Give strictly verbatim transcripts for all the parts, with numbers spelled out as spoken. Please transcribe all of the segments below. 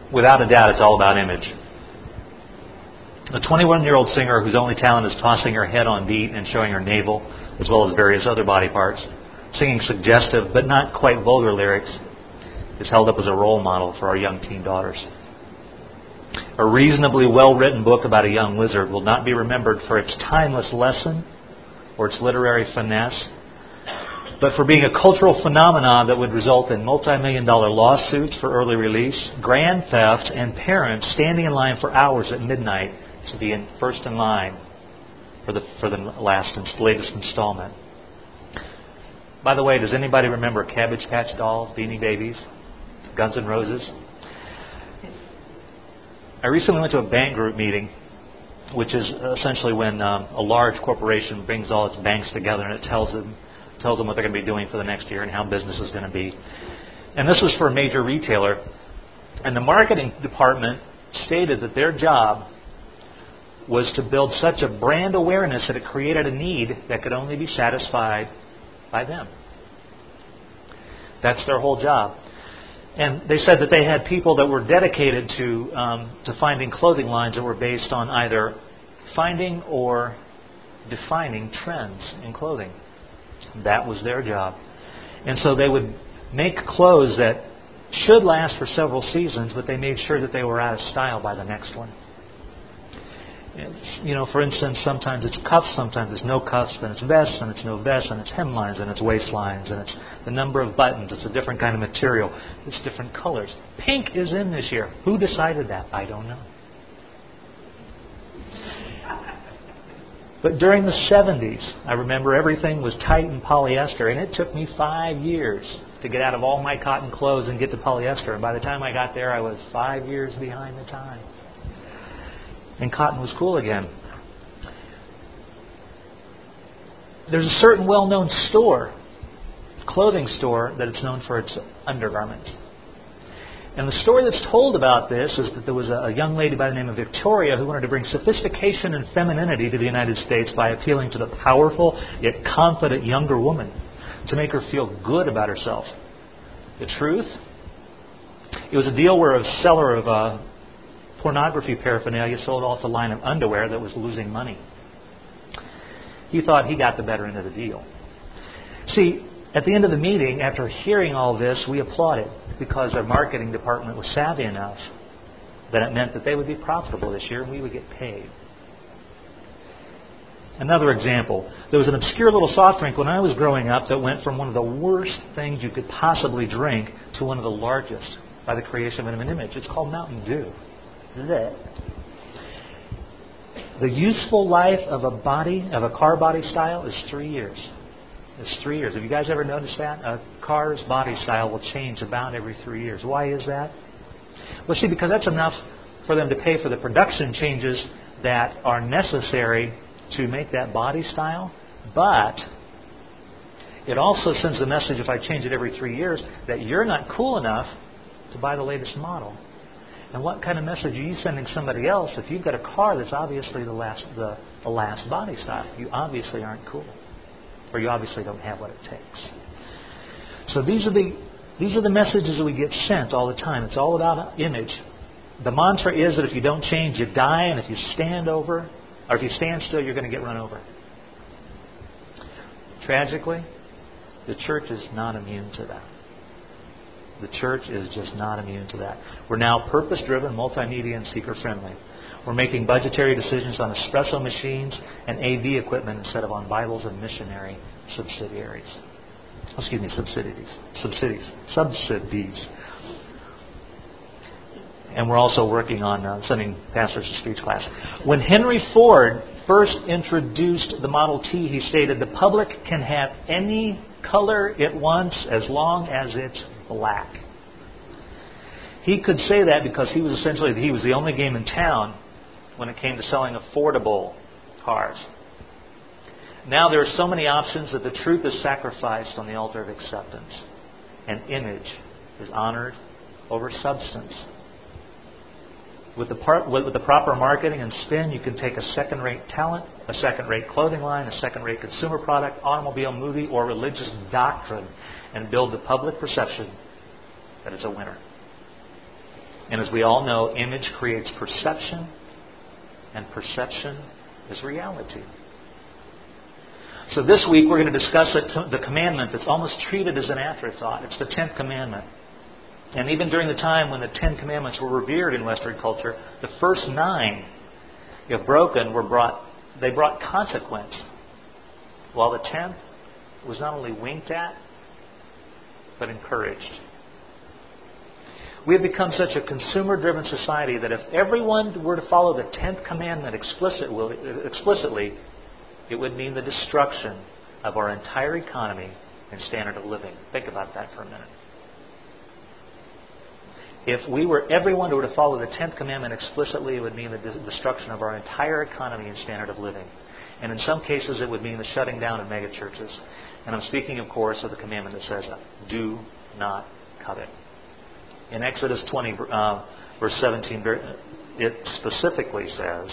Without a doubt, it's all about image. A twenty-one-year-old singer whose only talent is tossing her head on beat and showing her navel, as well as various other body parts, singing suggestive but not quite vulgar lyrics, is held up as a role model for our young teen daughters. A reasonably well-written book about a young wizard will not be remembered for its timeless lesson or its literary finesse, but for being a cultural phenomenon that would result in multi-million dollar lawsuits for early release, grand theft, and parents standing in line for hours at midnight to be in first in line for the for the last latest installment. By the way, does anybody remember Cabbage Patch Dolls, Beanie Babies, Guns N' Roses? I recently went to a bank group meeting, which is essentially when um, a large corporation brings all its banks together and it tells them tells them what they're going to be doing for the next year and how business is going to be. And this was for a major retailer. And the marketing department stated that their job was to build such a brand awareness that it created a need that could only be satisfied by them. That's their whole job. And they said that they had people that were dedicated to um, to finding clothing lines that were based on either finding or defining trends in clothing. That was their job. And so they would make clothes that should last for several seasons, but they made sure that they were out of style by the next one. It's, you know, for instance, sometimes it's cuffs, sometimes it's no cuffs, then it's vests, and it's no vests, and it's hemlines, and it's waistlines, and it's the number of buttons. It's a different kind of material. It's different colors. Pink is in this year. Who decided that? I don't know. But during the seventies, I remember everything was tight and polyester, and it took me five years to get out of all my cotton clothes and get to polyester. And by the time I got there, I was five years behind the time. And cotton was cool again. There's a certain well-known store, clothing store, that it's known for its undergarments. And the story that's told about this is that there was a young lady by the name of Victoria who wanted to bring sophistication and femininity to the United States by appealing to the powerful yet confident younger woman to make her feel good about herself. The truth? It was a deal where a seller of uh, pornography paraphernalia sold off a line of underwear that was losing money. He thought he got the better end of the deal. See, at the end of the meeting, after hearing all this, we applauded because our marketing department was savvy enough that it meant that they would be profitable this year and we would get paid. Another example, there was an obscure little soft drink when I was growing up that went from one of the worst things you could possibly drink to one of the largest by the creation of an image. It's called Mountain Dew. The useful life of a body, of a car body style, is three years. It's three years. Have you guys ever noticed that? A car's body style will change about every three years. Why is that? Well, see, because that's enough for them to pay for the production changes that are necessary to make that body style. But it also sends a message, if I change it every three years, that you're not cool enough to buy the latest model. And what kind of message are you sending somebody else if you've got a car that's obviously the last the, the last body style? You obviously aren't cool. Or you obviously don't have what it takes. So these are the these are the messages that we get sent all the time. It's all about image. The mantra is that if you don't change, you die, and if you stand over, or if you stand still, you're going to get run over. Tragically, the church is not immune to that. The church is just not immune to that. We're now purpose-driven, multimedia, and seeker-friendly. We're making budgetary decisions on espresso machines and A V equipment instead of on Bibles and missionary subsidiaries. Excuse me, subsidies. Subsidies. Subsidies. And we're also working on uh, sending pastors to speech class. When Henry Ford first introduced the Model T, he stated, the public can have any color it wants as long as it's black. He could say that because he was essentially he was the only game in town when it came to selling affordable cars. Now there are so many options that the truth is sacrificed on the altar of acceptance. And image is honored over substance. With the, par- with the proper marketing and spin, you can take a second-rate talent, a second-rate clothing line, a second-rate consumer product, automobile, movie, or religious doctrine and build the public perception that it's a winner. And as we all know, image creates perception, and perception is reality. So this week we're going to discuss the commandment that's almost treated as an afterthought. It's the tenth commandment. And even during the time when the Ten Commandments were revered in Western culture, the first nine, if broken, were brought. They brought consequence, while the tenth was not only winked at, but encouraged. We have become such a consumer-driven society that if everyone were to follow the tenth commandment explicitly, it would mean the destruction of our entire economy and standard of living. Think about that for a minute. If we were everyone who were to follow the tenth commandment explicitly, it would mean the destruction of our entire economy and standard of living. And in some cases, it would mean the shutting down of megachurches. And I'm speaking, of course, of the commandment that says, do not covet. In Exodus twenty, uh, verse seventeen, it specifically says,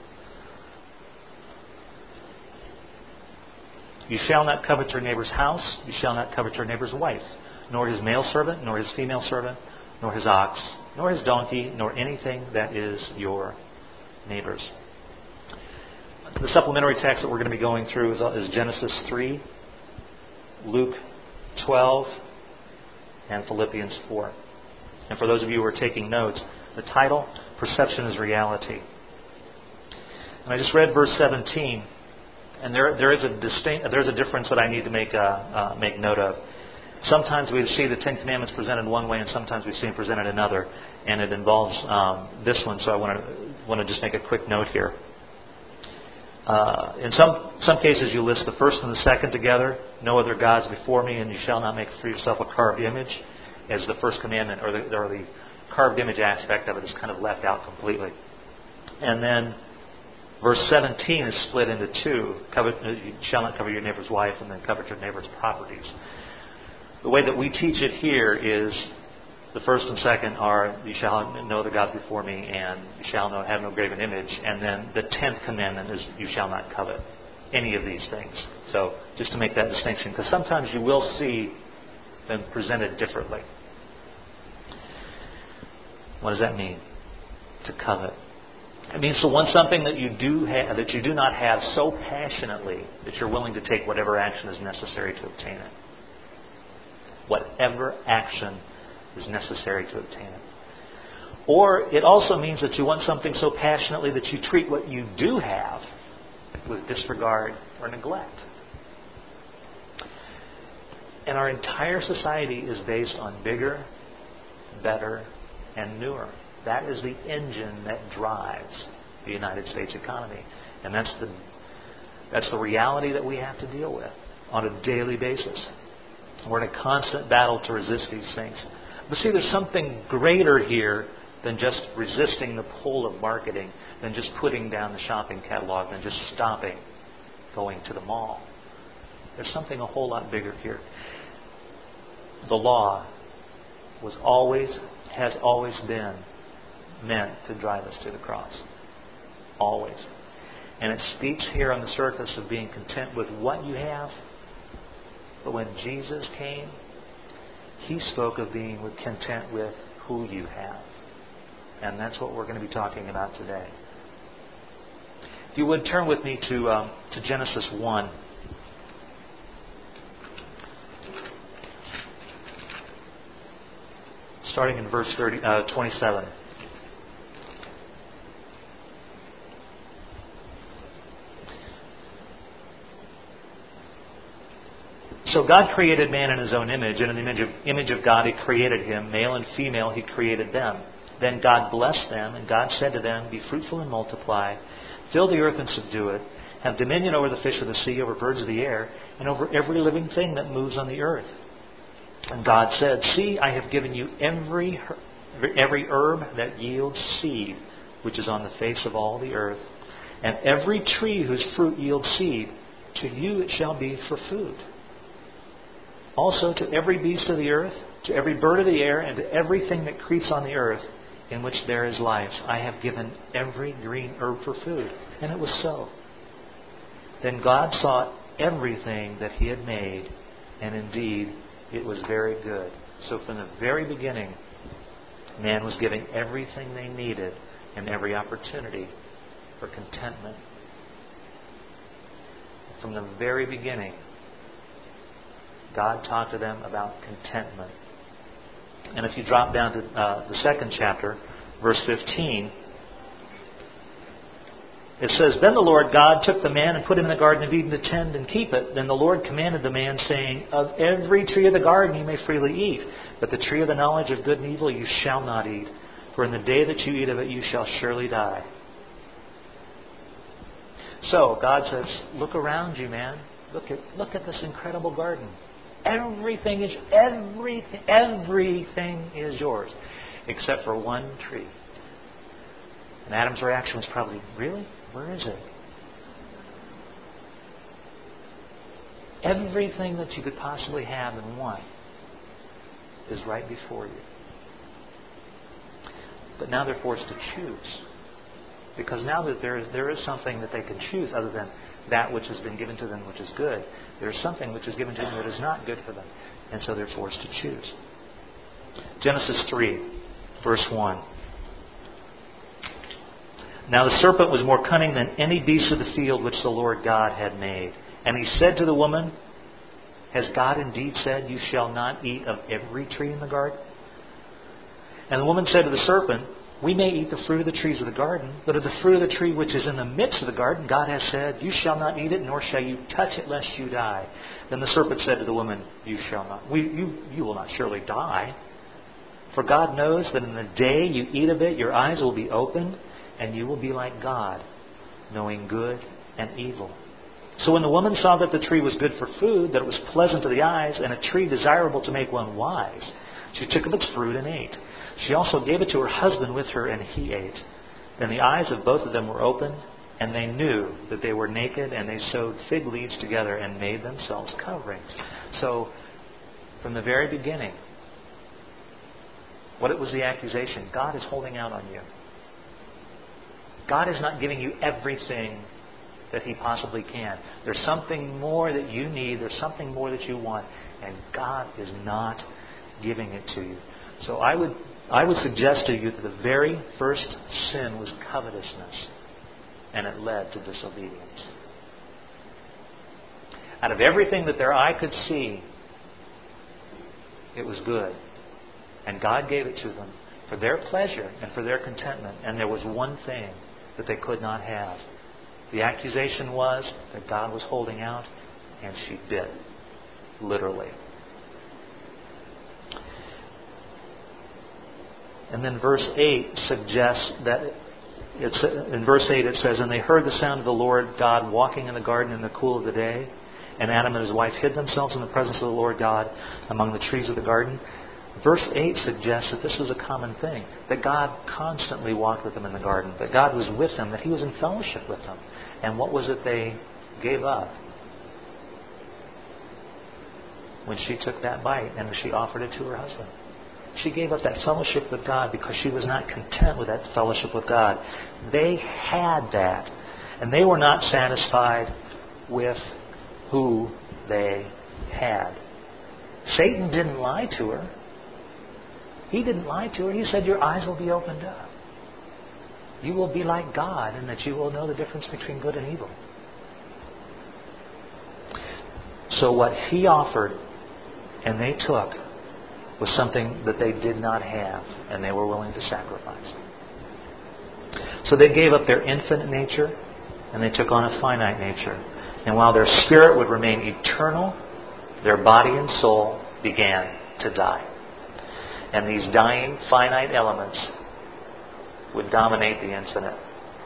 you shall not covet your neighbor's house, you shall not covet your neighbor's wife, nor his male servant, nor his female servant, nor his ox, nor his donkey, nor anything that is your neighbor's. The supplementary text that we're going to be going through is, is Genesis three, Luke twelve, and Philippians four. And for those of you who are taking notes, the title, Perception is Reality. And I just read verse seventeen, and there there is a distinct there's a difference that I need to make uh, uh, make note of. Sometimes we see the Ten Commandments presented one way, and sometimes we see them presented another, and it involves um, this one. So I want to want to just make a quick note here. Uh, in some some cases, you list the first and the second together. No other gods before me, and you shall not make for yourself a carved image, as the first commandment, or the, or the carved image aspect of it is kind of left out completely. And then verse seventeen is split into two. Covet, you shall not covet your neighbor's wife, and then covet your neighbor's properties. The way that we teach it here is the first and second are, you shall know the gods before me, and you shall know, have no graven image. And then the tenth commandment is, you shall not covet any of these things. So just to make that distinction, because sometimes you will see them presented differently. What does that mean? To covet. It means to want something that you do have, that you do not have so passionately that you're willing to take whatever action is necessary to obtain it. Whatever action is necessary to obtain it. Or it also means that you want something so passionately that you treat what you do have with disregard or neglect. And our entire society is based on bigger, better, and newer. That is the engine that drives the United States economy. And that's the that's the reality that we have to deal with on a daily basis. We're in a constant battle to resist these things. But see, there's something greater here than just resisting the pull of marketing, than just putting down the shopping catalog, than just stopping going to the mall. There's something a whole lot bigger here. The law was always, has always been meant to drive us to the cross. Always. And it speaks here on the surface of being content with what you have. But when Jesus came, He spoke of being content with who you have. And that's what we're going to be talking about today. If you would, turn with me to um, to Genesis one. Starting in verse thirty, uh, twenty-seven. So God created man in His own image, and in the image of, image of God He created him, male and female He created them. Then God blessed them, and God said to them, be fruitful and multiply, fill the earth and subdue it, have dominion over the fish of the sea, over birds of the air, and over every living thing that moves on the earth. And God said, see, I have given you every every herb that yields seed, which is on the face of all the earth, and every tree whose fruit yields seed, to you it shall be for food. Also to every beast of the earth, to every bird of the air, and to everything that creeps on the earth, in which there is life, I have given every green herb for food. And it was so. Then God saw everything that He had made, and indeed it was very good. So from the very beginning, Man was giving everything they needed and every opportunity for contentment. From the very beginning, God talked to them about contentment. And if you drop down to uh, the second chapter, verse fifteen, it says, Then the Lord God took the man and put him in the Garden of Eden to tend and keep it. Then the Lord commanded the man, saying, Of every tree of the garden you may freely eat, but the tree of the knowledge of good and evil you shall not eat. For in the day that you eat of it you shall surely die. So God says, look around you, man. Look at look at this incredible garden. Everything is everything everything is yours, except for one tree. And Adam's reaction was probably, really? Where is it? Everything that you could possibly have and want is right before you. But now they're forced to choose. Because now that there is, there is something that they can choose other than that which has been given to them, which is good. There is something which is given to them that is not good for them. And so they're forced to choose. Genesis three, verse one. Now the serpent was more cunning than any beast of the field which the Lord God had made. And he said to the woman, Has God indeed said, You shall not eat of every tree in the garden? And the woman said to the serpent, We may eat the fruit of the trees of the garden, but of the fruit of the tree which is in the midst of the garden, God has said, You shall not eat it, nor shall you touch it, lest you die. Then the serpent said to the woman, You shall not, we, you, you will not surely die. For God knows that in the day you eat of it, your eyes will be opened, and you will be like God, knowing good and evil. So when the woman saw that the tree was good for food, that it was pleasant to the eyes, and a tree desirable to make one wise, she took of its fruit and ate. She also gave it to her husband with her, and he ate. Then the eyes of both of them were opened, and they knew that they were naked, and they sewed fig leaves together and made themselves coverings. So, from the very beginning, what was the accusation? God is holding out on you. God is not giving you everything that He possibly can. There's something more that you need. There's something more that you want. And God is not giving it to you. So I would I would suggest to you that the very first sin was covetousness. And it led to disobedience. Out of everything that their eye could see, it was good. And God gave it to them for their pleasure and for their contentment. And there was one thing that they could not have. The accusation was that God was holding out, and she bit. Literally. And then verse eight suggests that it's, in verse eight it says, And they heard the sound of the Lord God walking in the garden in the cool of the day. And Adam and his wife hid themselves in the presence of the Lord God among the trees of the garden. Verse eight suggests that this was a common thing. That God constantly walked with them in the garden. That God was with them. That He was in fellowship with them. And what was it they gave up? When she took that bite and she offered it to her husband. She gave up that fellowship with God because she was not content with that fellowship with God. They had that. And they were not satisfied with who they had. Satan didn't lie to her. He didn't lie to her. He said, Your eyes will be opened up. You will be like God in that you will know the difference between good and evil. So what He offered and they took was something that they did not have, and they were willing to sacrifice. So they gave up their infinite nature, and they took on a finite nature. And while their spirit would remain eternal, their body and soul began to die. And these dying finite elements would dominate the infinite.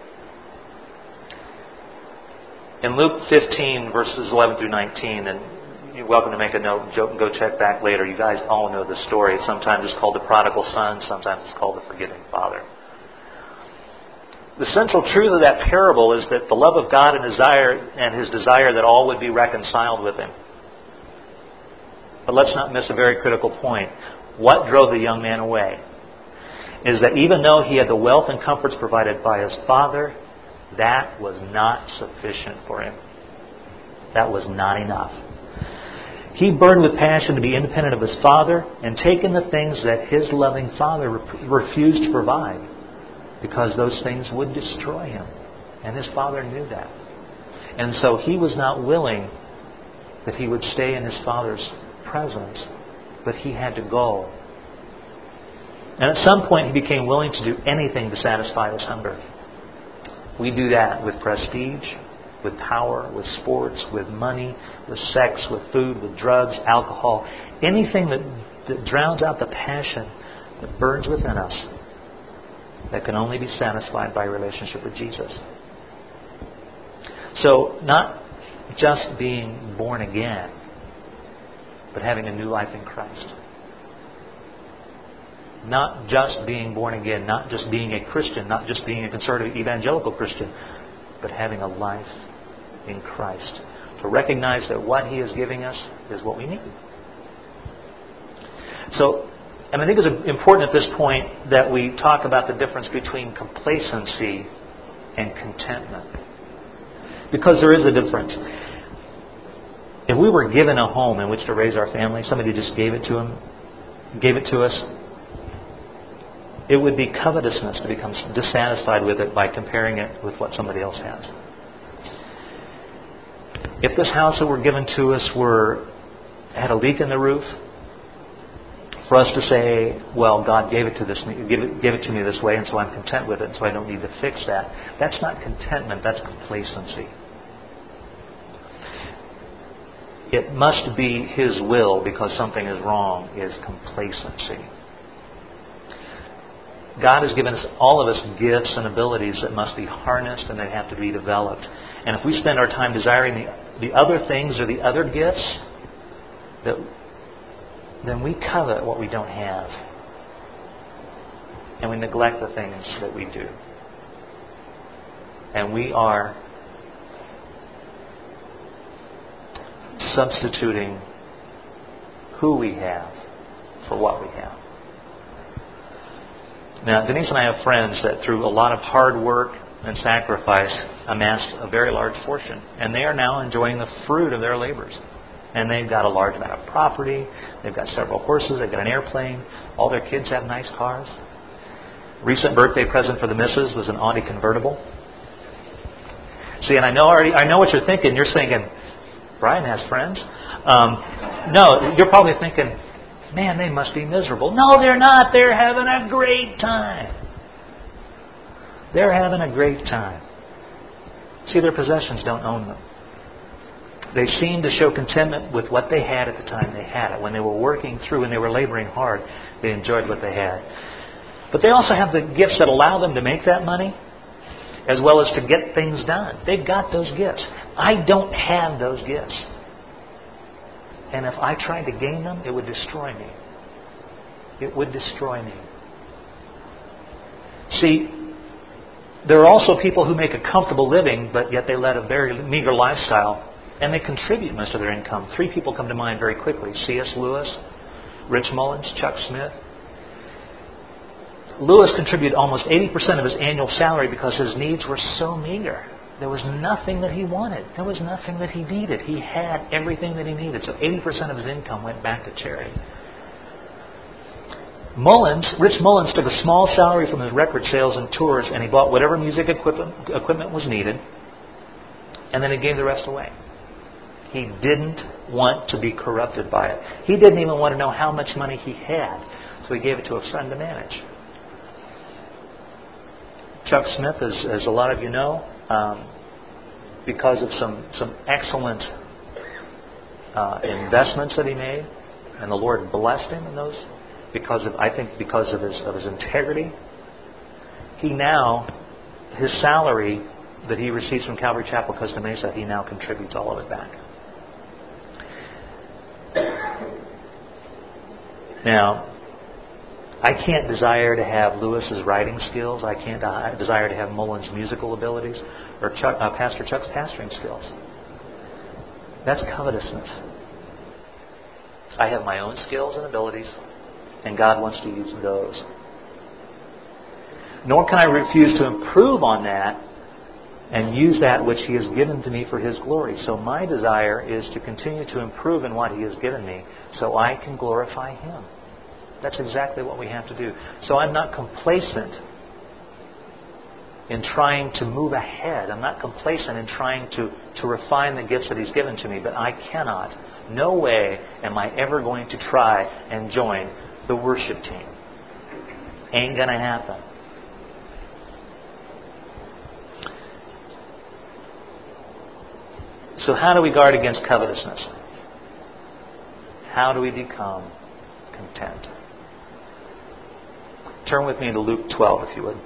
In Luke fifteen, verses eleven through nineteen, and you're welcome to make a note and go check back later. You guys all know the story. Sometimes it's called the prodigal son. Sometimes it's called the forgiving father. The central truth of that parable is that the love of God and desire and His desire that all would be reconciled with Him. But let's not miss a very critical point. What drove the young man away is that even though he had the wealth and comforts provided by his father, that was not sufficient for him. That was not enough. He burned with passion to be independent of his father and taken the things that his loving father re- refused to provide, because those things would destroy him. And his father knew that. And so he was not willing that he would stay in his father's presence, but he had to go. And at some point he became willing to do anything to satisfy his hunger. We do that with prestige, with power, with sports, with money, with sex, with food, with drugs, alcohol. Anything that, that drowns out the passion that burns within us, that can only be satisfied by a relationship with Jesus. So, not just being born again, but having a new life in Christ. Not just being born again, not just being a Christian, not just being a conservative evangelical Christian, but having a life in Christ. To recognize that what He is giving us is what we need. So, and I think it's important at this point that we talk about the difference between complacency and contentment. Because there is a difference. If we were given a home in which to raise our family, somebody just gave it to him, gave it to us, it would be covetousness to become dissatisfied with it by comparing it with what somebody else has. If this house that were given to us were had a leak in the roof, for us to say, well, God gave it to this, give it, give it to me this way, and so I'm content with it, and so I don't need to fix that. That's not contentment, that's complacency. It must be His will because something is wrong is complacency. God has given us, all of us, gifts and abilities that must be harnessed and they have to be developed. And if we spend our time desiring the, the other things or the other gifts, that, then we covet what we don't have. And we neglect the things that we do. And we are substituting who we have for what we have. Now, Denise and I have friends that through a lot of hard work and sacrifice amassed a very large fortune. And they are now enjoying the fruit of their labors. And they've got a large amount of property. They've got several horses. They've got an airplane. All their kids have nice cars. Recent birthday present for the missus was an Audi convertible. See, and I know already, I know what you're thinking. You're thinking, Brian has friends. Um, no, you're probably thinking, man, they must be miserable. No, they're not. They're having a great time. They're having a great time. See, their possessions don't own them. They seem to show contentment with what they had at the time they had it. When they were working through and they were laboring hard, they enjoyed what they had. But they also have the gifts that allow them to make that money, as well as to get things done. They've got those gifts. I don't have those gifts. And if I tried to gain them, it would destroy me. It would destroy me. See, there are also people who make a comfortable living, but yet they lead a very meager lifestyle, and they contribute most of their income. Three people come to mind very quickly. C S Lewis, Rich Mullins, Chuck Smith. Lewis contributed almost eighty percent of his annual salary because his needs were so meager. There was nothing that he wanted. There was nothing that he needed. He had everything that he needed. So eighty percent of his income went back to charity. Mullins, Rich Mullins took a small salary from his record sales and tours, and he bought whatever music equipment, equipment was needed, and then he gave the rest away. He didn't want to be corrupted by it. He didn't even want to know how much money he had, so he gave it to a friend to manage. Chuck Smith, as, as a lot of you know, um, because of some, some excellent uh, investments that he made, and the Lord blessed him in those, because of, I think because of his of his integrity, he now, his salary that he receives from Calvary Chapel Costa Mesa, he now contributes all of it back. Now, I can't desire to have Lewis's writing skills. I can't desire to have Mullins' musical abilities or Chuck, uh, Pastor Chuck's pastoring skills. That's covetousness. I have my own skills and abilities, and God wants to use those. Nor can I refuse to improve on that and use that which He has given to me for His glory. So my desire is to continue to improve in what He has given me so I can glorify Him. That's exactly what we have to do. So I'm not complacent in trying to move ahead. I'm not complacent in trying to, to refine the gifts that He's given to me. But I cannot, no way am I ever going to try and join the worship team. Ain't going to happen. So how do we guard against covetousness? How do we become content? Turn with me to Luke twelve, if you would.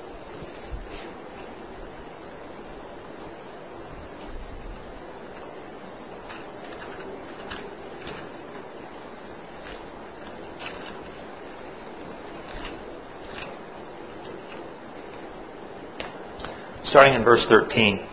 Starting in verse thirteen.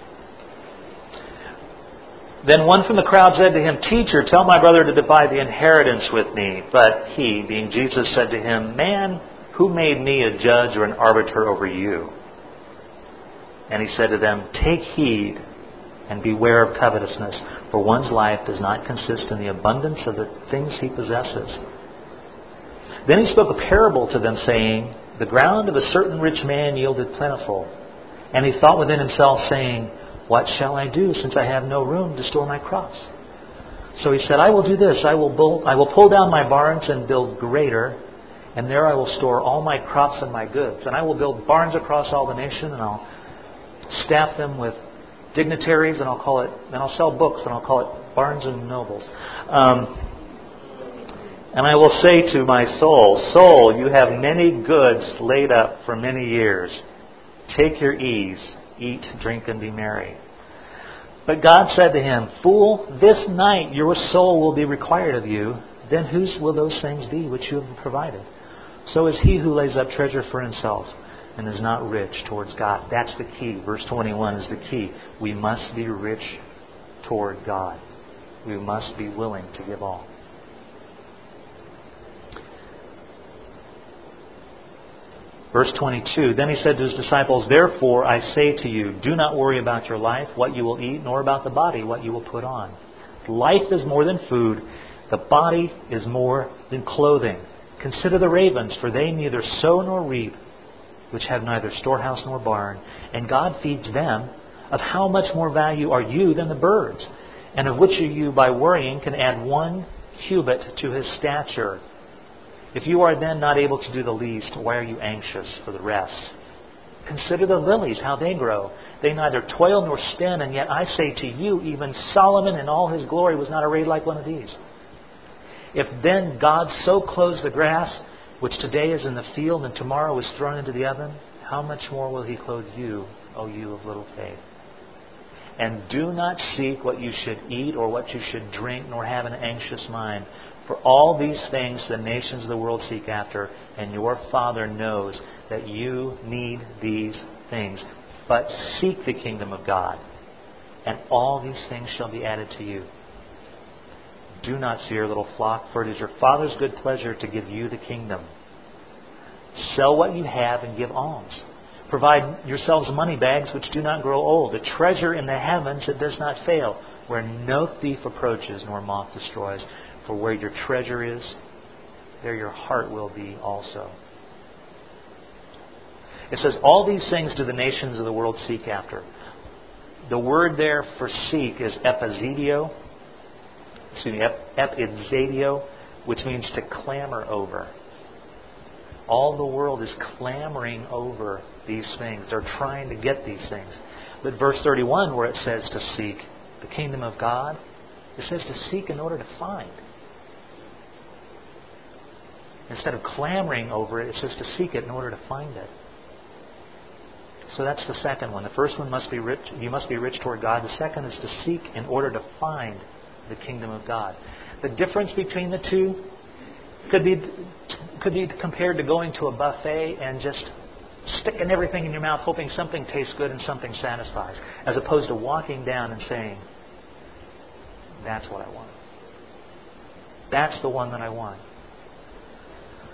Then one from the crowd said to Him, Teacher, tell my brother to divide the inheritance with me. But He, being Jesus, said to him, Man, who made me a judge or an arbiter over you? And He said to them, Take heed and beware of covetousness, for one's life does not consist in the abundance of the things he possesses. Then He spoke a parable to them, saying, The ground of a certain rich man yielded plentiful. And he thought within himself, saying, What shall I do, since I have no room to store my crops? So he said, I will do this. I will, build, I will pull down my barns and build greater, and there I will store all my crops and my goods. And I will build barns across all the nation, and I'll staff them with dignitaries, and I'll call it, and I'll sell books, and I'll call it Barnes and Nobles. Um, and I will say to my soul, Soul, you have many goods laid up for many years. Take your ease, eat, drink, and be merry. But God said to him, Fool, this night your soul will be required of you. Then whose will those things be which you have provided? So is he who lays up treasure for himself and is not rich towards God. That's the key. Verse twenty-one is the key. We must be rich toward God. We must be willing to give all. Verse twenty-two, Then He said to His disciples, Therefore I say to you, do not worry about your life, what you will eat, nor about the body, what you will put on. Life is more than food, the body is more than clothing. Consider the ravens, for they neither sow nor reap, which have neither storehouse nor barn, and God feeds them. Of how much more value are you than the birds? And of which of you by worrying can add one cubit to his stature? If you are then not able to do the least, why are you anxious for the rest? Consider the lilies, how they grow. They neither toil nor spin, and yet I say to you, even Solomon in all his glory was not arrayed like one of these. If then God so clothes the grass, which today is in the field and tomorrow is thrown into the oven, how much more will He clothe you, O you of little faith? And do not seek what you should eat or what you should drink, nor have an anxious mind. For all these things the nations of the world seek after, and your Father knows that you need these things. But seek the kingdom of God, and all these things shall be added to you. Do not fear, little flock, for it is your Father's good pleasure to give you the kingdom. Sell what you have and give alms. Provide yourselves money bags which do not grow old, a treasure in the heavens that does not fail, where no thief approaches nor moth destroys. For where your treasure is, there your heart will be also. It says, all these things do the nations of the world seek after. The word there for seek is epizedio, excuse me, epizedio, which means to clamor over. All the world is clamoring over these things. They're trying to get these things. But verse thirty-one, where it says to seek the kingdom of God, it says to seek in order to find. Instead of clamoring over it, it says to seek it in order to find it. So that's the second one. The first one must be rich. You must be rich toward God. The second is to seek in order to find the kingdom of God. The difference between the two could be could be compared to going to a buffet and just sticking everything in your mouth, hoping something tastes good and something satisfies, as opposed to walking down and saying, "That's what I want. That's the one that I want."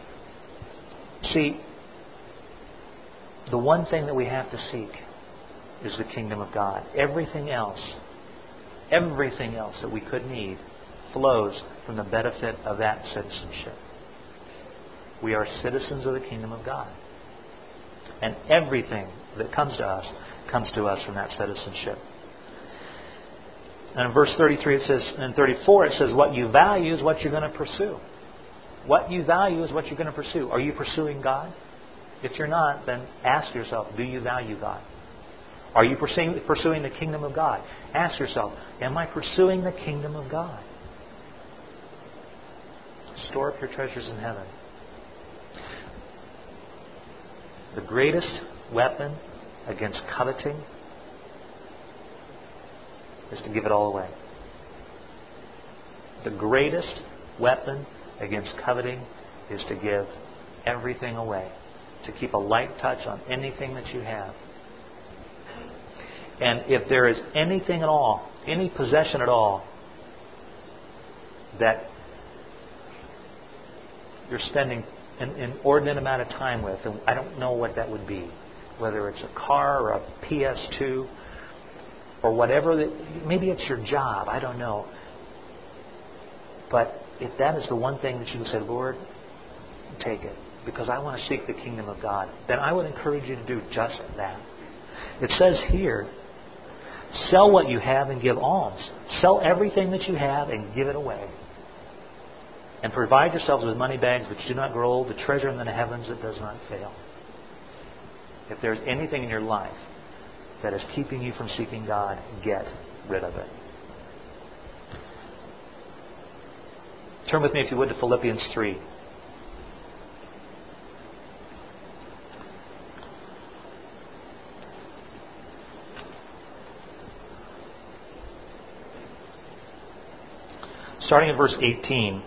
See, the one thing that we have to seek is the kingdom of God. Everything else, everything else that we could need flows from the benefit of that citizenship. We are citizens of the kingdom of God. And everything that comes to us comes to us from that citizenship. And in verse thirty-three it says, and thirty-four it says, what you value is what you're going to pursue. What you value is what you're going to pursue. Are you pursuing God? If you're not, then ask yourself, do you value God? Are you pursuing, pursuing the kingdom of God? Ask yourself, am I pursuing the kingdom of God? Store up your treasures in heaven. The greatest weapon against coveting is to give it all away. The greatest weapon against coveting is to give everything away. To keep a light touch on anything that you have. And if there is anything at all, any possession at all, that you're spending an inordinate amount of time with, and I don't know what that would be, whether it's a car or a P S two or whatever, that, maybe it's your job, I don't know. But if that is the one thing that you would say, Lord, take it, because I want to seek the kingdom of God, then I would encourage you to do just that. It says here, sell what you have and give alms. Sell everything that you have and give it away. And provide yourselves with money bags which do not grow old, the treasure in the heavens that does not fail. If there's anything in your life that is keeping you from seeking God, get rid of it. Turn with me, if you would, to Philippians three. Starting at verse eighteen.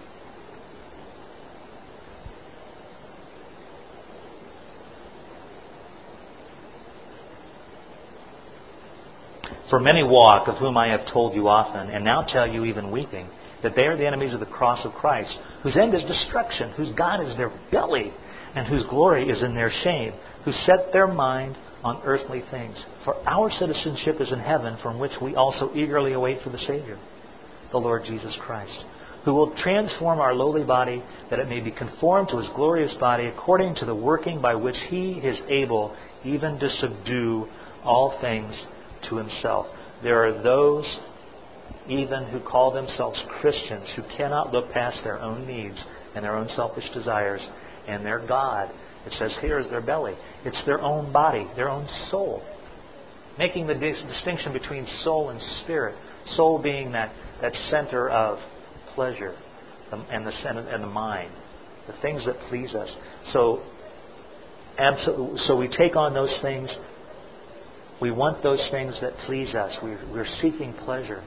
For many walk, of whom I have told you often, and now tell you even weeping, that they are the enemies of the cross of Christ, whose end is destruction, whose God is their belly, and whose glory is in their shame, who set their mind on earthly things. For our citizenship is in heaven, from which we also eagerly await for the Savior, the Lord Jesus Christ, who will transform our lowly body, that it may be conformed to His glorious body, according to the working by which He is able even to subdue all things to Himself. There are those even who call themselves Christians who cannot look past their own needs and their own selfish desires, and their God, it says here, is their belly. It's their own body, their own soul. Making the dis- distinction between soul and spirit. Soul being that, that center of pleasure and the center and the mind, the things that please us. So, absolutely, so we take on those things. We want those things that please us. We're, we're seeking pleasure.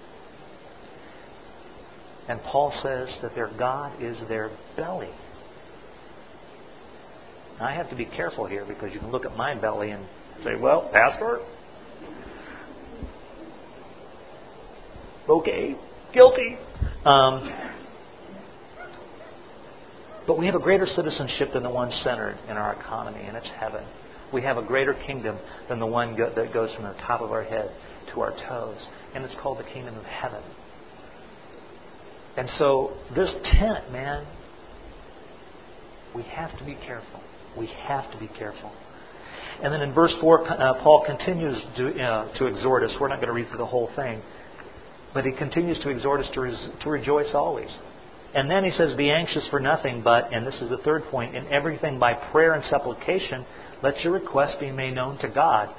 And Paul says that their God is their belly. Now, I have to be careful here, because you can look at my belly and say, well, Pastor, okay, guilty. Um, but we have a greater citizenship than the one centered in our economy, and it's heaven. We have a greater kingdom than the one go- that goes from the top of our head to our toes. And it's called the kingdom of heaven. And so this tent, man, we have to be careful. We have to be careful. And then in verse four, uh, Paul continues to, uh, to exhort us. We're not going to read through the whole thing. But he continues to exhort us to, res- to rejoice always. And then he says, be anxious for nothing, but, and this is the third point, in everything by prayer and supplication, let your requests be made known to God.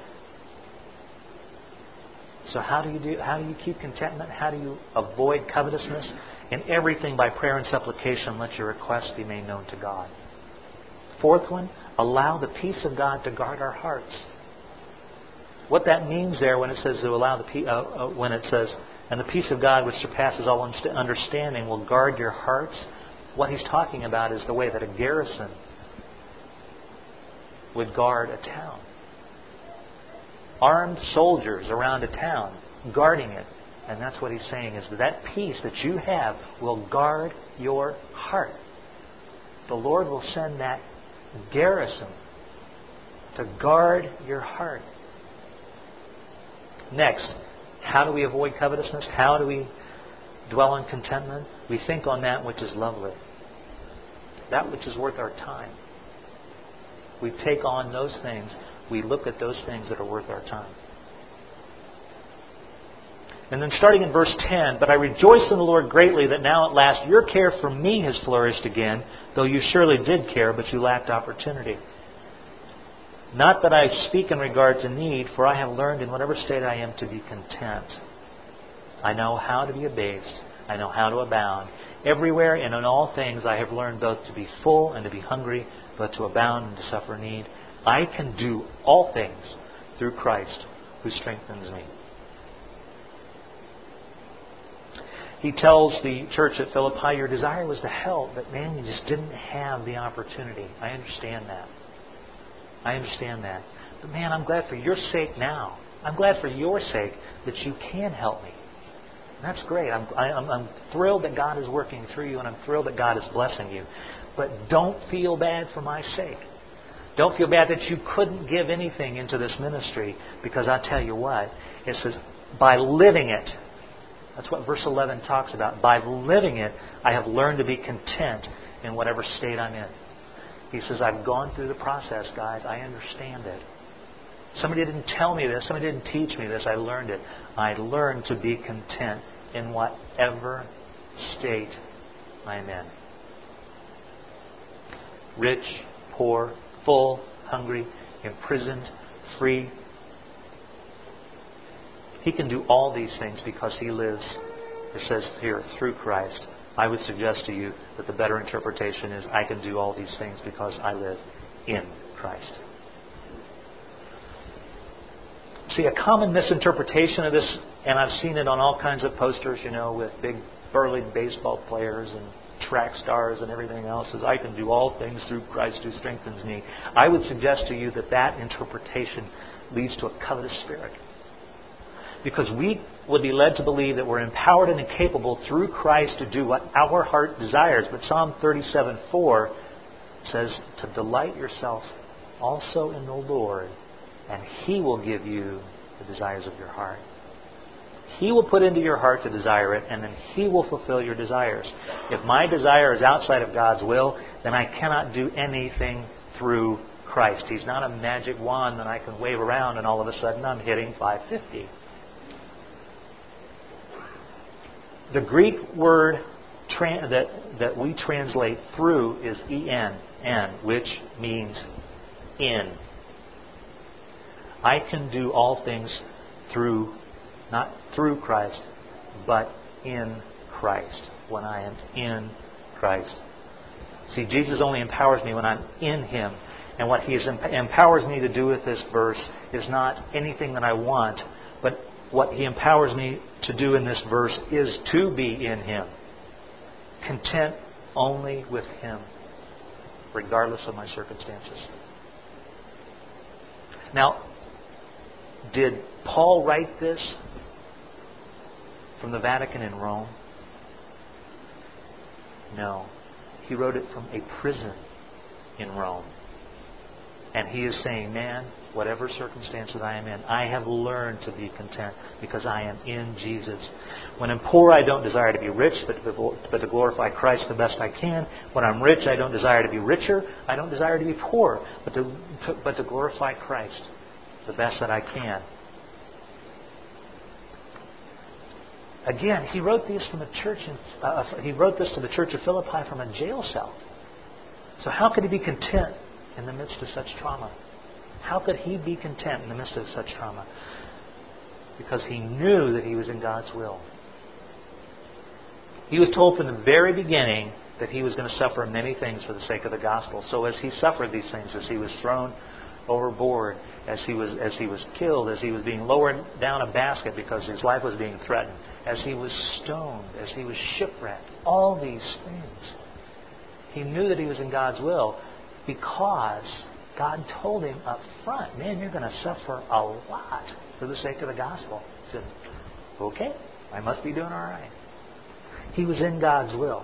So how do you do? How do you keep contentment? How do you avoid covetousness? In everything by prayer and supplication, let your requests be made known to God. Fourth one, allow the peace of God to guard our hearts. What that means there, when it says to allow the pe- uh, uh, when it says, and the peace of God which surpasses all understanding will guard your hearts. What he's talking about is the way that a garrison would guard a town. Armed soldiers around a town, guarding it. And that's what he's saying, is that, that peace that you have will guard your heart. The Lord will send that garrison to guard your heart. Next, how do we avoid covetousness? How do we dwell on contentment? We think on that which is lovely, that which is worth our time. We take on those things. We look at those things that are worth our time. And then starting in verse ten, but I rejoice in the Lord greatly that now at last your care for me has flourished again, though you surely did care, but you lacked opportunity. Not that I speak in regard to need, for I have learned in whatever state I am to be content. I know how to be abased. I know how to abound. Everywhere and in all things I have learned both to be full and to be hungry, both to abound and to suffer need. I can do all things through Christ who strengthens me. He tells the church at Philippi, your desire was to help, but man, you just didn't have the opportunity. I understand that. I understand that. But man, I'm glad for your sake now. I'm glad for your sake that you can help me. And that's great. I'm, I, I'm, I'm thrilled that God is working through you, and I'm thrilled that God is blessing you. But don't feel bad for my sake. Don't feel bad that you couldn't give anything into this ministry, because I tell you what, it says, by living it, that's what verse eleven talks about. By living it, I have learned to be content in whatever state I'm in. He says, I've gone through the process, guys. I understand it. Somebody didn't tell me this. Somebody didn't teach me this. I learned it. I learned to be content in whatever state I'm in. Rich, poor, full, hungry, imprisoned, free. He can do all these things because He lives, it says here, through Christ. I would suggest to you that the better interpretation is, I can do all these things because I live in Christ. See, a common misinterpretation of this, and I've seen it on all kinds of posters, you know, with big burly baseball players and track stars and everything else, is I can do all things through Christ who strengthens me. I would suggest to you that that interpretation leads to a covetous spirit. Because we would be led to believe that we're empowered and capable through Christ to do what our heart desires. But Psalm thirty-seven four says to delight yourself also in the Lord, and He will give you the desires of your heart. He will put into your heart to desire it, and then He will fulfill your desires. If my desire is outside of God's will, then I cannot do anything through Christ. He's not a magic wand that I can wave around and all of a sudden I'm hitting five fifty. The Greek word tra- that, that we translate through is en, en, which means in. I can do all things through, not through Christ, but in Christ, when I am in Christ. See, Jesus only empowers me when I'm in Him. And what He is, empowers me to do with this verse is not anything that I want, but what He empowers me to do in this verse is to be in Him. Content only with Him, regardless of my circumstances. Now, did Paul write this from the Vatican in Rome? No. He wrote it from a prison in Rome. And he is saying, man, whatever circumstances I am in, I have learned to be content because I am in Jesus. When I'm poor, I don't desire to be rich, but to, but to glorify Christ the best I can. When I'm rich, I don't desire to be richer. I don't desire to be poor, but to, to, but to glorify Christ the best that I can. Again, he wrote these from a church. In, uh, he wrote this to the church of Philippi from a jail cell. So how could he be content in the midst of such trauma? How could he be content in the midst of such trauma? Because he knew that he was in God's will. He was told from the very beginning that he was going to suffer many things for the sake of the gospel. So as he suffered these things, as he was thrown overboard, as he was as he was killed, as he was being lowered down a basket because his life was being threatened, as he was stoned, as he was shipwrecked, all these things, he knew that he was in God's will because God told him up front, man, you're going to suffer a lot for the sake of the gospel. He said, okay, I must be doing all right. He was in God's will.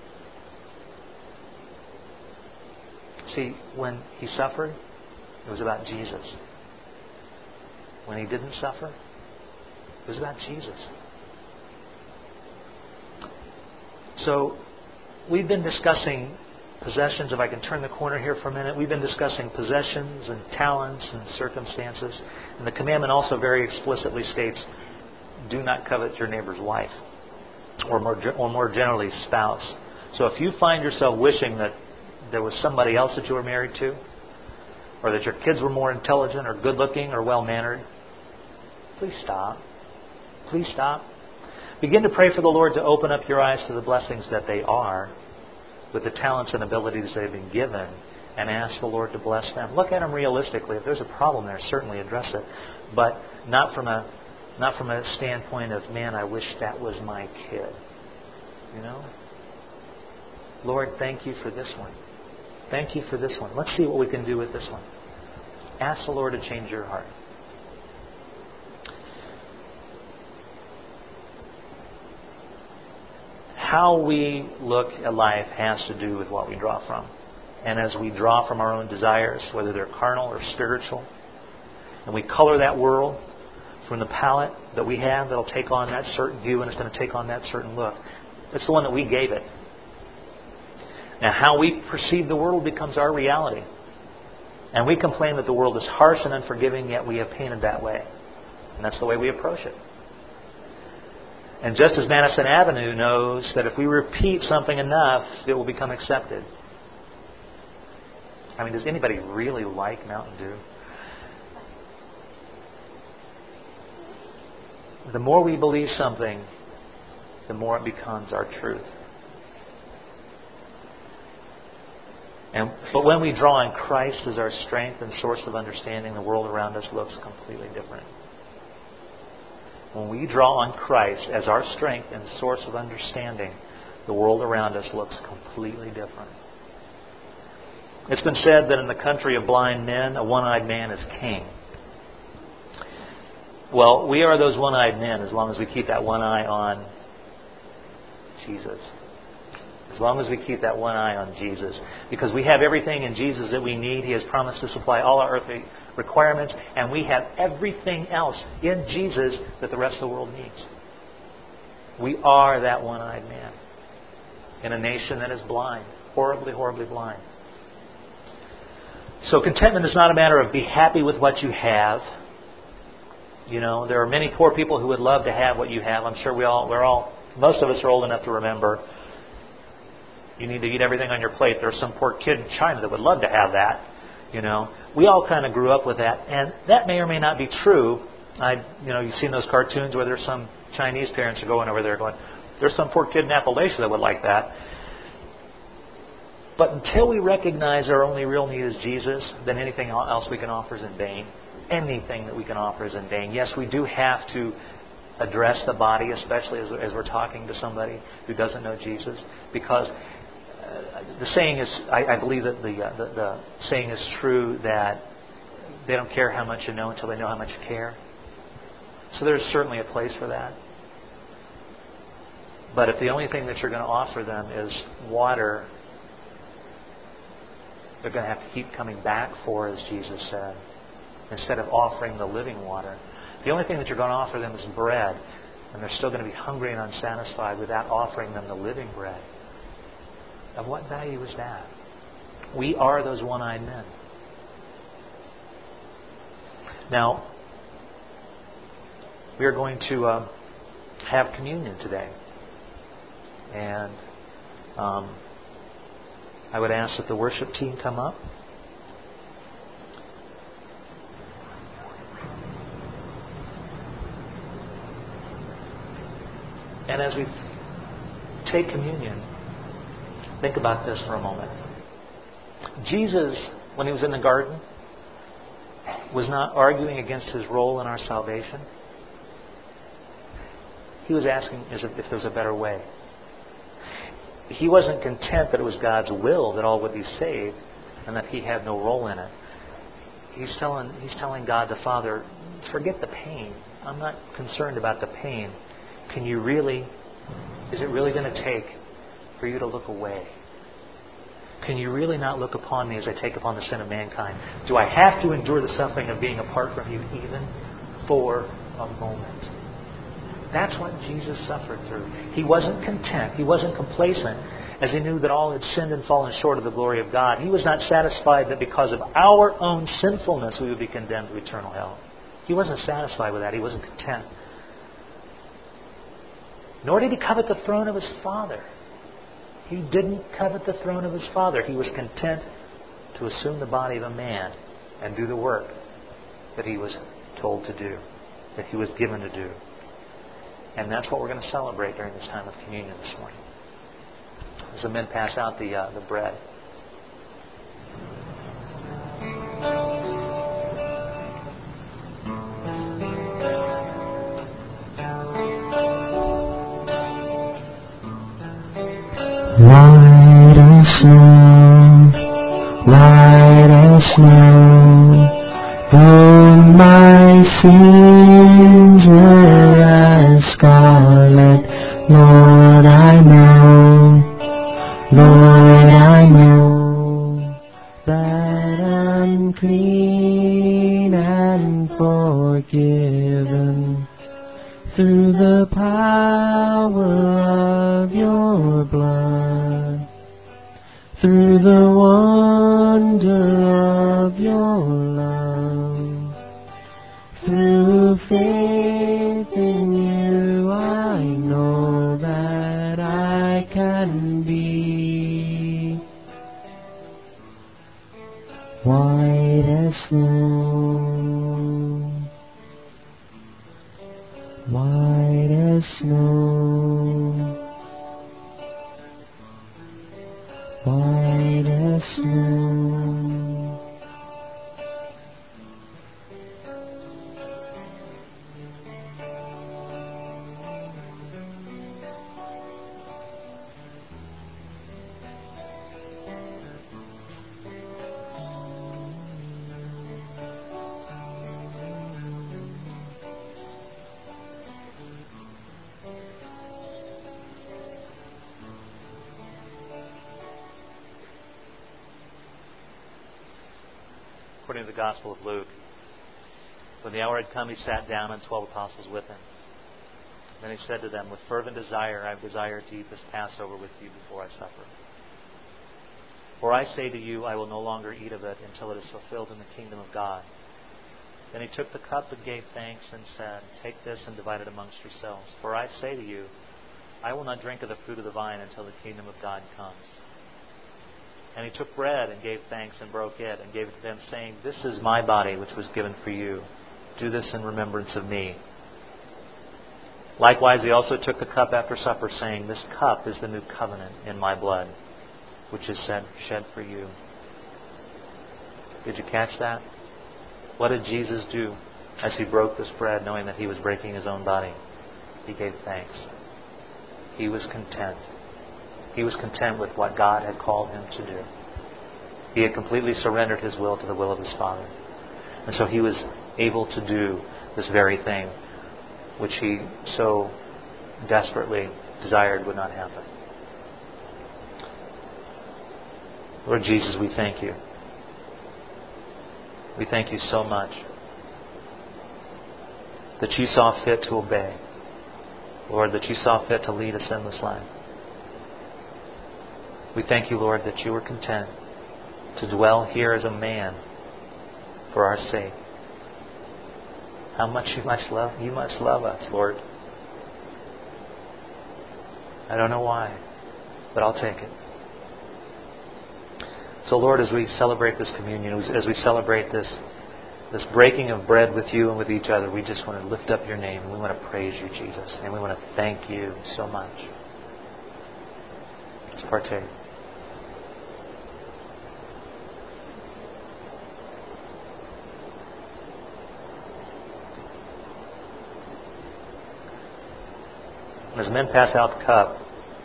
See, when he suffered, it was about Jesus. When he didn't suffer, It was about Jesus. So we've been discussing possessions. If I can turn the corner here for a minute, we've been discussing possessions and talents and circumstances. And the commandment also very explicitly states, do not covet your neighbor's wife, or more, or more generally, spouse. So if you find yourself wishing that there was somebody else that you were married to, or that your kids were more intelligent or good-looking or well-mannered, please stop. Please stop. Begin to pray for the Lord to open up your eyes to the blessings that they are, with the talents and abilities they've been given, and ask the Lord to bless them. Look at them realistically. If there's a problem there, certainly address it, but not from a not from a standpoint of, man, I wish that was my kid. You know? Lord, thank you for this one. Thank you for this one. Let's see what we can do with this one. Ask the Lord to change your heart. How we look at life has to do with what we draw from. And as we draw from our own desires, whether they're carnal or spiritual, and we color that world from the palette that we have that'll take on that certain hue and it's going to take on that certain look. It's the one that we gave it. Now, how we perceive the world becomes our reality. And we complain that the world is harsh and unforgiving, yet we have painted that way. And that's the way we approach it. And just as Madison Avenue knows that if we repeat something enough, it will become accepted. I mean, does anybody really like Mountain Dew? The more we believe something, the more it becomes our truth. And but when we draw on Christ as our strength and source of understanding, the world around us looks completely different. When we draw on Christ as our strength and source of understanding, the world around us looks completely different. It's been said that in the country of blind men, a one-eyed man is king. Well, we are those one-eyed men as long as we keep that one eye on Jesus. As long as we keep that one eye on Jesus. Because we have everything in Jesus that we need. He has promised to supply all our earthly requirements. And we have everything else in Jesus that the rest of the world needs. We are that one-eyed man in a nation that is blind. Horribly, horribly blind. So contentment is not a matter of be happy with what you have. You know, there are many poor people who would love to have what you have. I'm sure we all, we're all, most of us are old enough to remember. You need to eat everything on your plate. There's some poor kid in China that would love to have that. You know, we all kind of grew up with that, and that may or may not be true. I, you know, you've seen those cartoons where there's some Chinese parents are going over there going, "There's some poor kid in Appalachia that would like that." But until we recognize our only real need is Jesus, then anything else we can offer is in vain. Anything that we can offer is in vain. Yes, we do have to address the body, especially as, as we're talking to somebody who doesn't know Jesus, because uh, the saying is, I, I believe that the, uh, the the saying is true that they don't care how much you know until they know how much you care. So there's certainly a place for that. But if the only thing that you're going to offer them is water, they're going to have to keep coming back for, as Jesus said, instead of offering the living water. The only thing that you're going to offer them is bread, and they're still going to be hungry and unsatisfied without offering them the living bread. Of what value is that? We are those one-eyed men. Now, we are going to uh, have communion today. And um, I would ask that the worship team come up. And as we take communion, think about this for a moment. Jesus, when He was in the garden, was not arguing against His role in our salvation. He was asking if there's a better way. He wasn't content that it was God's will that all would be saved and that He had no role in it. He's telling, he's telling God the Father, forget the pain. I'm not concerned about the pain. Can you really, is it really going to take for you to look away? Can you really not look upon me as I take upon the sin of mankind? Do I have to endure the suffering of being apart from you even for a moment? That's what Jesus suffered through. He wasn't content. He wasn't complacent as He knew that all had sinned and fallen short of the glory of God. He was not satisfied that because of our own sinfulness we would be condemned to eternal hell. He wasn't satisfied with that. He wasn't content. Nor did He covet the throne of His Father. He didn't covet the throne of His Father. He was content to assume the body of a man and do the work that He was told to do, that He was given to do. And that's what we're going to celebrate during this time of communion this morning. As the men pass out the uh, the bread. White as snow, white as snow, though my sins were as scarlet, Lord, I know, Lord, I know that I'm clean and forgiven through the power of Your blood, through the wonder of Your love, through faith in You, I know that I can be white as snow, white as snow, white as snow. According to the Gospel of Luke, when the hour had come, He sat down and twelve apostles with Him. Then He said to them, with fervent desire, I have desired to eat this Passover with you before I suffer. For I say to you, I will no longer eat of it until it is fulfilled in the kingdom of God. Then He took the cup and gave thanks and said, take this and divide it amongst yourselves. For I say to you, I will not drink of the fruit of the vine until the kingdom of God comes. And He took bread and gave thanks and broke it and gave it to them, saying, this is my body which was given for you. Do this in remembrance of me. Likewise, He also took the cup after supper, saying, this cup is the new covenant in my blood, which is shed for you. Did you catch that? What did Jesus do as He broke this bread, knowing that He was breaking His own body? He gave thanks. He was content. He was content with what God had called Him to do. He had completely surrendered His will to the will of His Father. And so He was able to do this very thing which He so desperately desired would not happen. Lord Jesus, we thank You. We thank You so much that You saw fit to obey. Lord, that You saw fit to lead a sinless life. We thank You, Lord, that You were content to dwell here as a man for our sake. How much You must love, You must love us, Lord. I don't know why, but I'll take it. So, Lord, as we celebrate this communion, as we celebrate this this breaking of bread with You and with each other, we just want to lift up Your name and we want to praise You, Jesus, and we want to thank You so much. Let's partake. As men pass out the cup,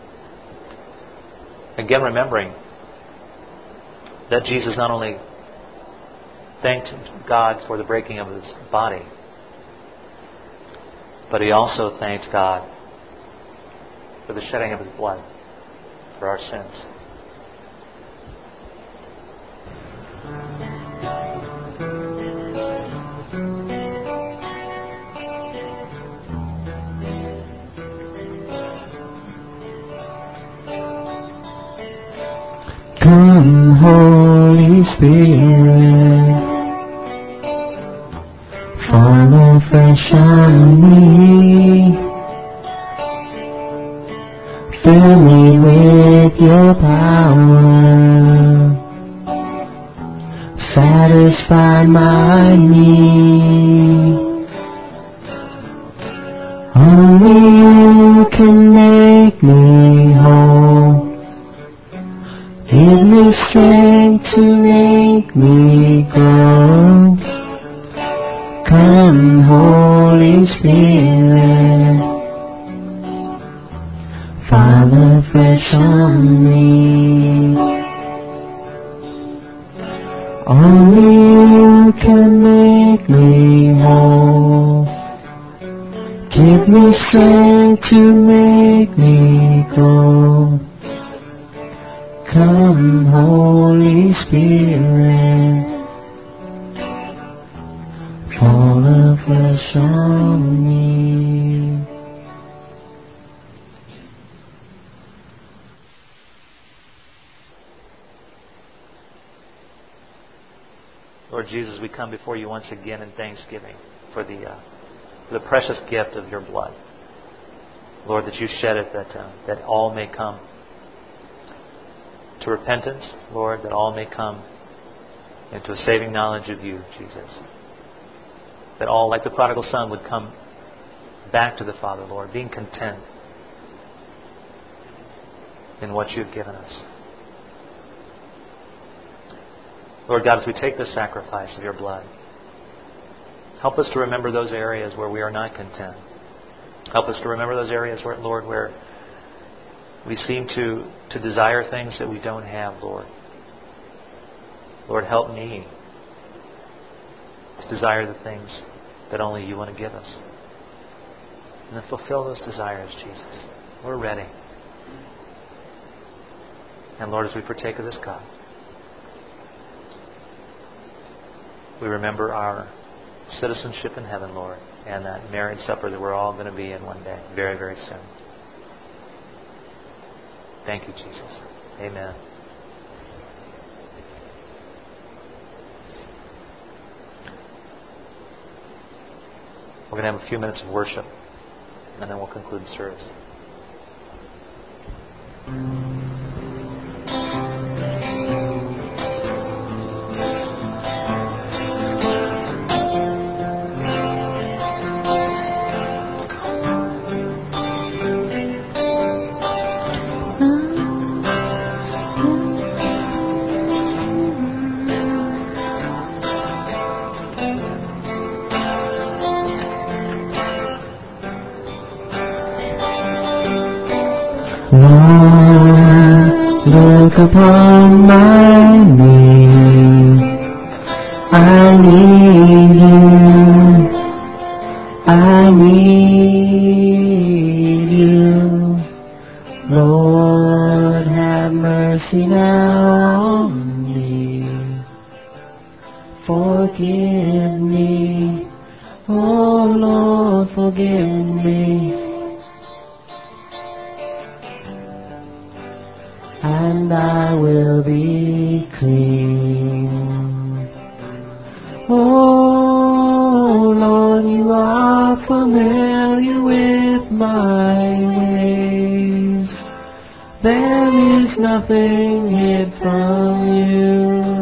again remembering that Jesus not only thanked God for the breaking of His body, but He also thanked God for the shedding of His blood for our sins. Come, Holy Spirit, fall afresh on me. Fill me with your power. Satisfy my need. Only you can make me whole. Give me strength to make me grow. Come, Holy Spirit, fall afresh on me. Only you can make me whole. Give me strength to make me grow. Come, Holy Spirit, fall afresh on me. Lord Jesus, we come before you once again in thanksgiving for the uh, the precious gift of your blood. Lord, that you shed it that uh, that all may come to repentance, Lord, that all may come into a saving knowledge of you, Jesus. That all, like the prodigal son, would come back to the Father, Lord, being content in what you've given us. Lord God, as we take the sacrifice of your blood, help us to remember those areas where we are not content. Help us to remember those areas, where, Lord, where we seem to, to desire things that we don't have, Lord. Lord, help me to desire the things that only you want to give us. And then fulfill those desires, Jesus. We're ready. And Lord, as we partake of this cup, we remember our citizenship in heaven, Lord, and that marriage supper that we're all going to be in one day, very, very soon. Thank you, Jesus. Amen. We're going to have a few minutes of worship, and then we'll conclude the service. Look upon my need. I need you. I need you. Lord, have mercy now on me. Forgive me. Oh Lord, forgive me. And I will be clean. Oh Lord, you are familiar with my ways. There is nothing hid from you.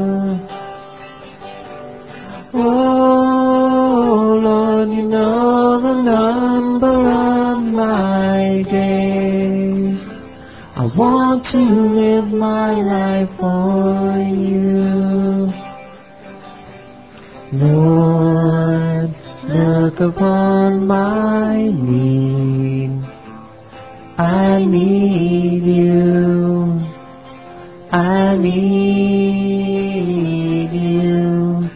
Oh Lord, you know the number of my days. I want to live my life for you. Lord, look upon my need. I need you. I need you.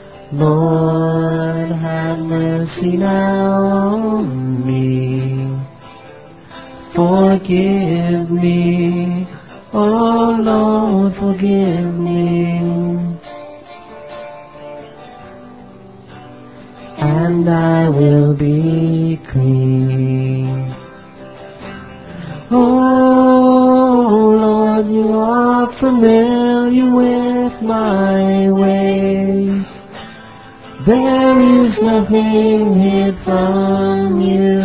Lord, have mercy now on me. Forgive me, oh Lord, forgive me. And I will be clean. Oh Lord, you are familiar familiar with my ways. There is nothing hid from you.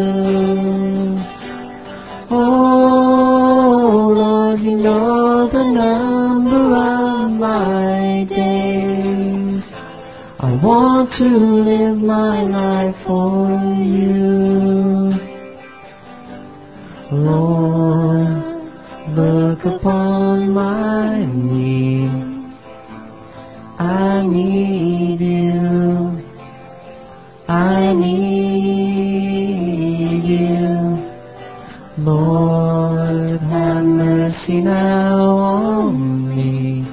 Oh Lord, you know the number of my days. I want to live my life for you. Lord, look upon my need. I need you. I need you. Lord, have mercy now on me.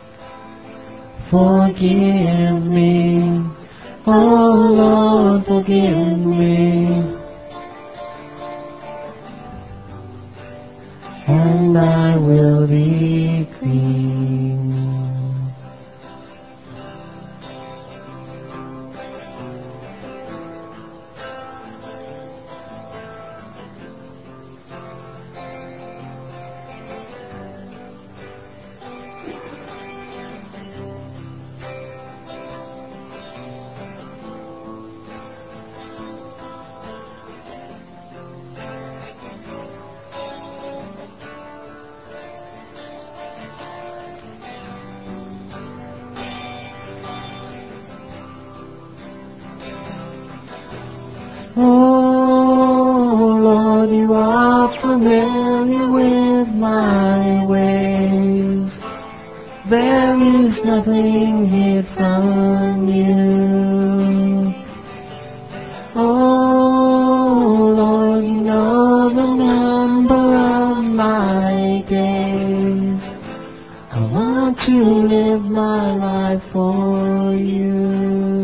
Forgive me. Oh Lord, forgive me. And I will be clean. Oh Lord, you are familiar with my ways. There is nothing hid from you. Oh Lord, you know the number of my days. I want to live my life for you.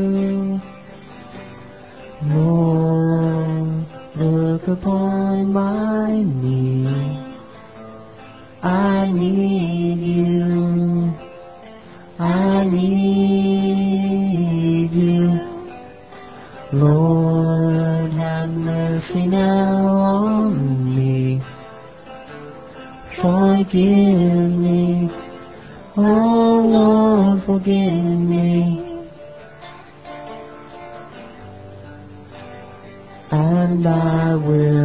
Lord, look upon my need. I need you. I need you. Lord, have mercy now on me. Forgive me. Oh Lord, forgive me. And I will